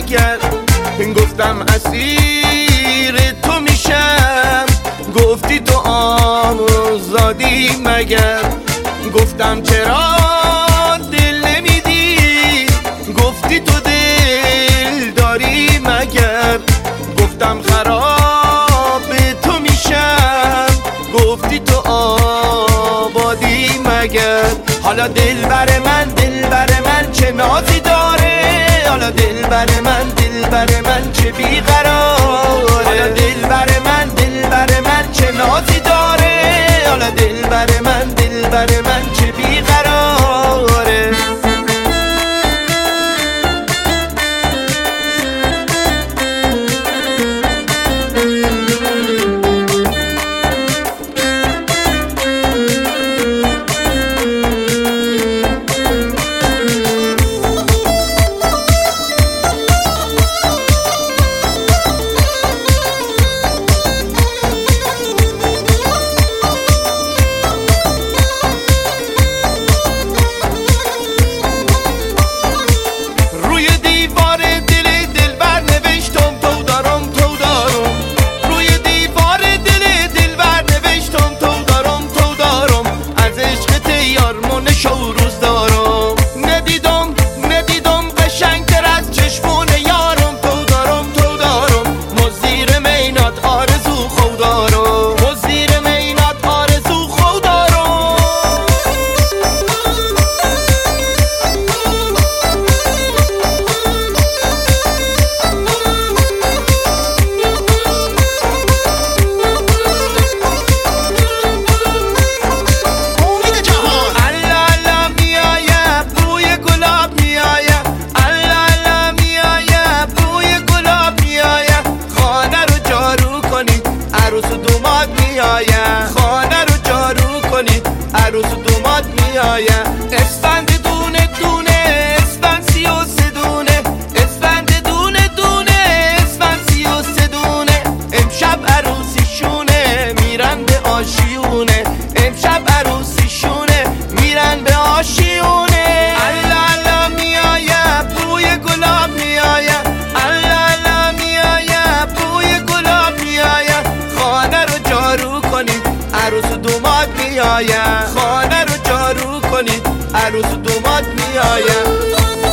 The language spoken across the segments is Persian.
مگر. گفتم اسیر تو میشم، گفتی تو آزادی مگر. گفتم چرا دل نمیدی، گفتی تو دل داری مگر. گفتم خراب تو میشم، گفتی تو آبادی مگر. حالا دل بر من چه نازی داره، حالا دل بر من چه بیقراره. حالا دل بر من چه نازی داره، حالا دل بر من چه بیقراره. ندیدم قشنگتر از چشمون یارم. تو دارم مزیر مینات آرزو خودارم، مزیر مینات آرزو خودارم. خانه رو جارو کنید عروس دومات میآید. اسفند دونه دونه اسفند 33 دونه، اسفند دونه دونه اسفند 33 دونه. امشب عروسیشونه میرن به آشیونه، امشب عروسیشونه میرن به آشیونه. الله الله میآید بوی گلاب میآید، الله الله میآید بوی گلاب میآید. خانه رو جارو کنید عروس دومات میآید، خانه رو جارو کنید عروس دومات میآید.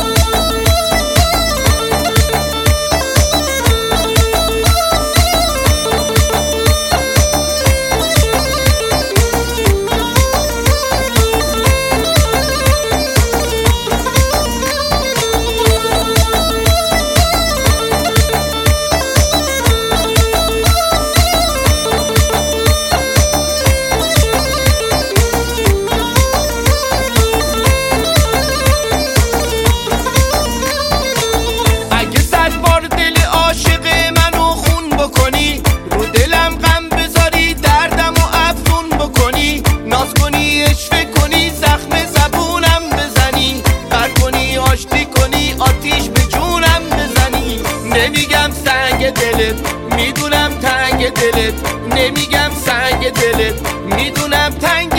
آتیش به جونم بزنی. نمیگم سنگ دلت میدونم تنگ دلت، نمیگم سنگ دلت میدونم تنگ